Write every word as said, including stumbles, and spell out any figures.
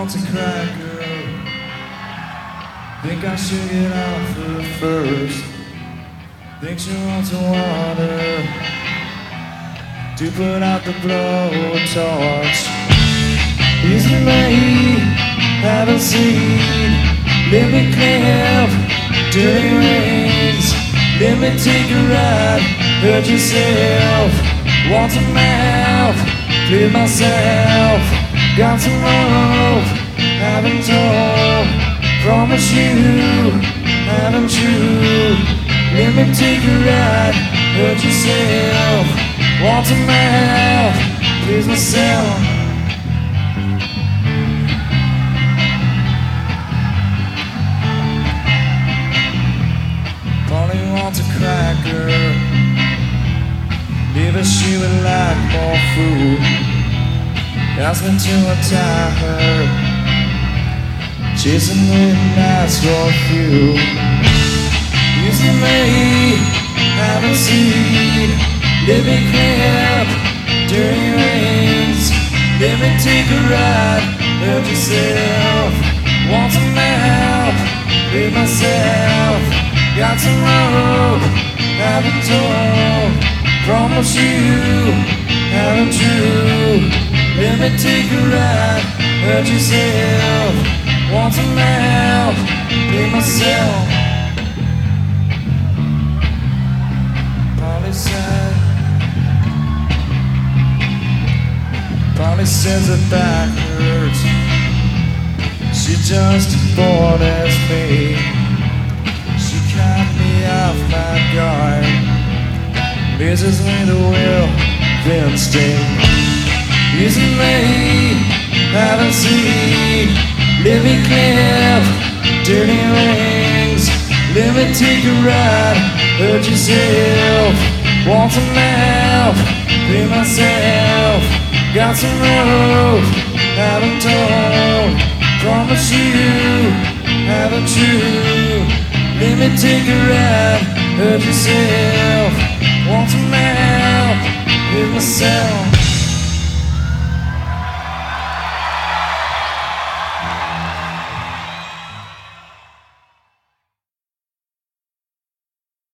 wants a cracker. Think I should get off her first. Think she wants some water to put out the blowtorch. Easily haven't seen. Let me clip dirty rings. Let me take a ride. Hurt yourself. Want some mouth. Please myself. Got some rope. Haven't told. Promise you. Haven't you? Let me take a ride. Hurt yourself. Want some mouth. Please myself. Polly wants a cracker. Maybe she would like more food. Ask me to untie her. Chasing midnights for a few. Easily haven't seen. Let me clip dirty rings. Let me take a ride. Help yourself. Want some help. Leave myself. Got some rope. Haven't told. Promise you. Haven't true. Let me take a ride. Hurt yourself. Want some help. Leave myself. Polly said. Polly says her back hurts. She just bored as me. She cut me off my guard. Misses with a will, then sting. Easily haven't seen. Let me clip dirty rings. Let me take a ride. Hurt yourself. Want some help. Pay myself. Got some rope. Haven't told. Promise you. Haven't true. Let me take a ride. Hurt yourself. Want some help.